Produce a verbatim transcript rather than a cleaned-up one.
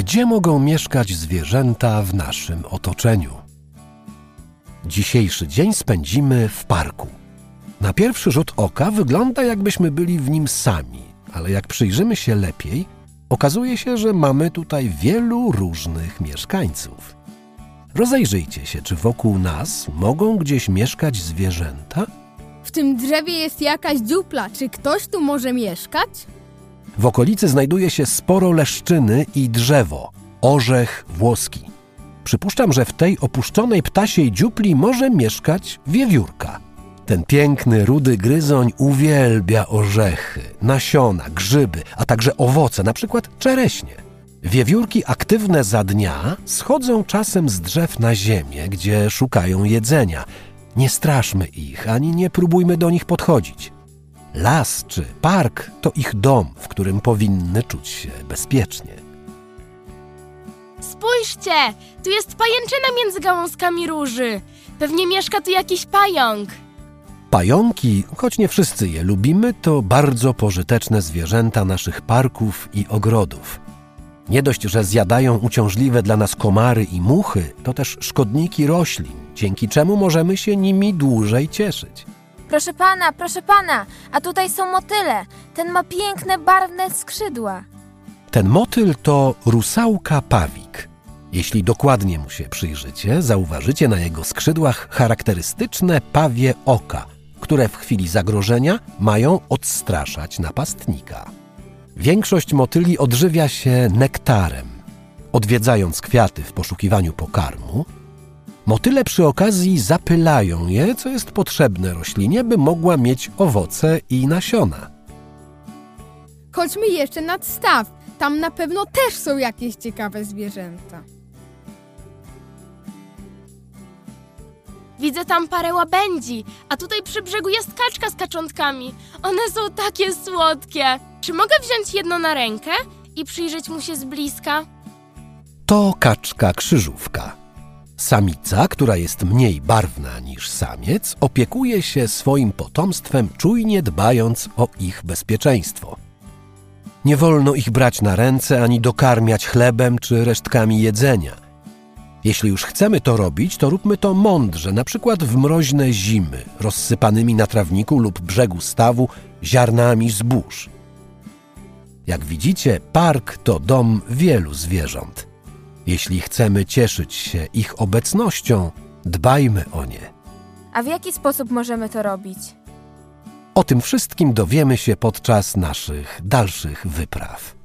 Gdzie mogą mieszkać zwierzęta w naszym otoczeniu? Dzisiejszy dzień spędzimy w parku. Na pierwszy rzut oka wygląda, jakbyśmy byli w nim sami, ale jak przyjrzymy się lepiej, okazuje się, że mamy tutaj wielu różnych mieszkańców. Rozejrzyjcie się, czy wokół nas mogą gdzieś mieszkać zwierzęta? W tym drzewie jest jakaś dziupla. Czy ktoś tu może mieszkać? W okolicy znajduje się sporo leszczyny i drzewo, orzech włoski. Przypuszczam, że w tej opuszczonej ptasiej dziupli może mieszkać wiewiórka. Ten piękny, rudy gryzoń uwielbia orzechy, nasiona, grzyby, a także owoce, na przykład czereśnie. Wiewiórki aktywne za dnia schodzą czasem z drzew na ziemię, gdzie szukają jedzenia. Nie straszmy ich, ani nie próbujmy do nich podchodzić. Las czy park to ich dom, w którym powinny czuć się bezpiecznie. Spójrzcie! Tu jest pajęczyna między gałązkami róży. Pewnie mieszka tu jakiś pająk. Pająki, choć nie wszyscy je lubimy, to bardzo pożyteczne zwierzęta naszych parków i ogrodów. Nie dość, że zjadają uciążliwe dla nas komary i muchy, to też szkodniki roślin, dzięki czemu możemy się nimi dłużej cieszyć. Proszę pana, proszę pana, a tutaj są motyle. Ten ma piękne, barwne skrzydła. Ten motyl to rusałka pawik. Jeśli dokładnie mu się przyjrzycie, zauważycie na jego skrzydłach charakterystyczne pawie oka, które w chwili zagrożenia mają odstraszać napastnika. Większość motyli odżywia się nektarem. Odwiedzając kwiaty w poszukiwaniu pokarmu, motyle przy okazji zapylają je, co jest potrzebne roślinie, by mogła mieć owoce i nasiona. Chodźmy jeszcze nad staw. Tam na pewno też są jakieś ciekawe zwierzęta. Widzę tam parę łabędzi, a tutaj przy brzegu jest kaczka z kaczątkami. One są takie słodkie. Czy mogę wziąć jedno na rękę i przyjrzeć mu się z bliska? To kaczka krzyżówka. Samica, która jest mniej barwna niż samiec, opiekuje się swoim potomstwem, czujnie dbając o ich bezpieczeństwo. Nie wolno ich brać na ręce ani dokarmiać chlebem czy resztkami jedzenia. Jeśli już chcemy to robić, to róbmy to mądrze, na przykład w mroźne zimy, rozsypanymi na trawniku lub brzegu stawu ziarnami zbóż. Jak widzicie, park to dom wielu zwierząt. Jeśli chcemy cieszyć się ich obecnością, dbajmy o nie. A w jaki sposób możemy to robić? O tym wszystkim dowiemy się podczas naszych dalszych wypraw.